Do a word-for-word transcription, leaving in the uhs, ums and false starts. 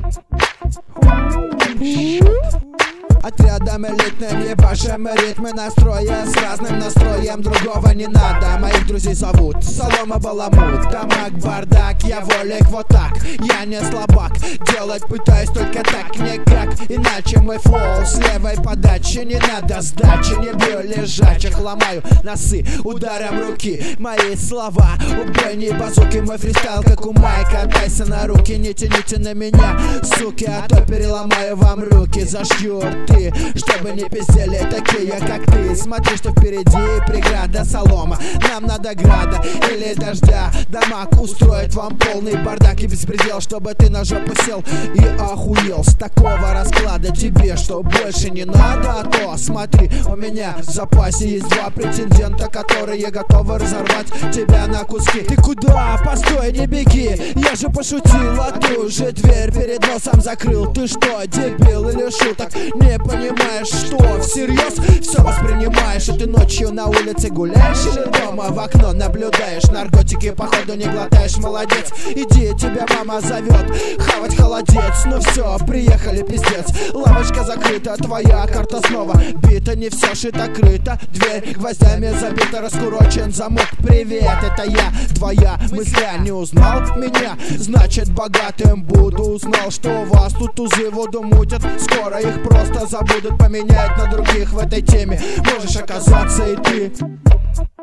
Отрядом элитным ебашим ритмы настроя, с разным настроем другого не надо. Моих друзей зовут Солома Баламут, дамаг, бардак, я волик вот так. Я не слабак, делать пытаюсь только так, никак иначе. Мой флоу с левой подачи, не надо сдачи. Не бью лежачих, ломаю носы ударом руки. Мои слова убойней базуки, мой фристайл как у Майка Тайсона. Руки не тяните на меня, суки, а то переломаю вам руки. Зашью рты, чтобы не пиздели такие, как ты. Смотри, что впереди преграда, солома. Нам надо града или дождя. Дамаг устроит вам полный бардак и беспредел, чтобы ты на жопу сел и охуел. С такого расклада тебе что больше не надо, а то смотри, у меня в запасе есть два претендента, которые готовы разорвать тебя на куски. Ты куда? Постой, не беги, я же пошутил, а ты уже дверь перед носом закрыл. Ты что, дебил или шуток? Не понимаешь, что всерьез все воспринимаешь? И ты ночью на улице гуляешь или дома в окно наблюдаешь? Наркотики походу не глотаешь, молодец. Иди, тебя мама зовет хавать холодец. Ну все, приехали, пиздец. Лавочка закрыта, твоя карта снова бита. Не все шито-крыто, дверь гвоздями забита, раскурочен замок. Привет, это я, твоя мысля. Не узнал меня? Значит богатым буду. Узнал, что у вас тут тузы воду мутят. Скоро их просто забудут, поменяют на других в этой теме. Можешь оказаться и ты.